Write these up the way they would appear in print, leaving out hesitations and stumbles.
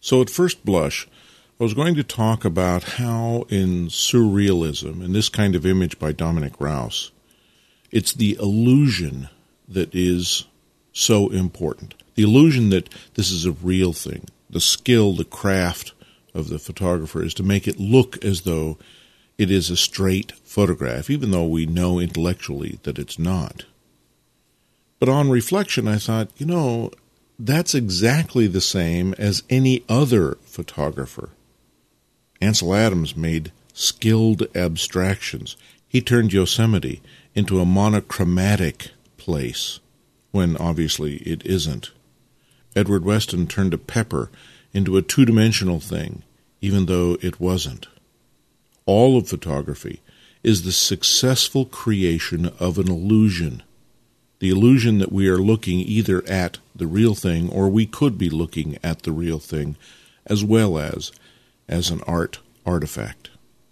So at first blush, I was going to talk about how in surrealism, in this kind of image by Dominic Rouse, it's the illusion that is so important. The illusion that this is a real thing. The skill, the craft of the photographer is to make it look as though it is a straight photograph, even though we know intellectually that it's not. But on reflection, I thought, that's exactly the same as any other photographer. Ansel Adams made skilled abstractions. He turned Yosemite into a monochromatic place, when obviously it isn't. Edward Weston turned a pepper into a two-dimensional thing, even though it wasn't. All of photography is the successful creation of an illusion. The illusion that we are looking either at the real thing or we could be looking at the real thing, as well as an art artifact.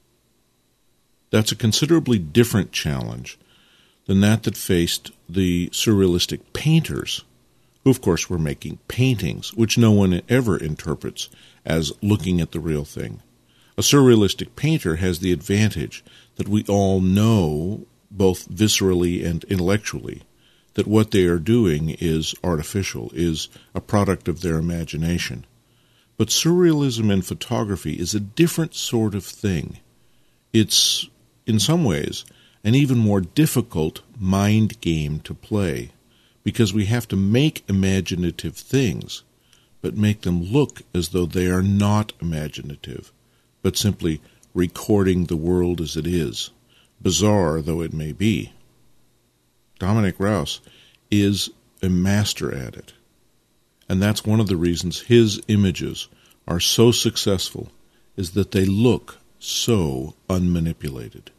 That's a considerably different challenge than that faced the surrealistic painters, who of course were making paintings, which no one ever interprets as looking at the real thing. A surrealistic painter has the advantage that we all know, both viscerally and intellectually, that what they are doing is artificial, is a product of their imagination. But surrealism in photography is a different sort of thing. It's, in some ways, an even more difficult mind game to play, because we have to make imaginative things, but make them look as though they are not imaginative, but simply recording the world as it is, bizarre though it may be. Dominic Rouse is a master at it, and that's one of the reasons his images are so successful, is that they look so unmanipulated.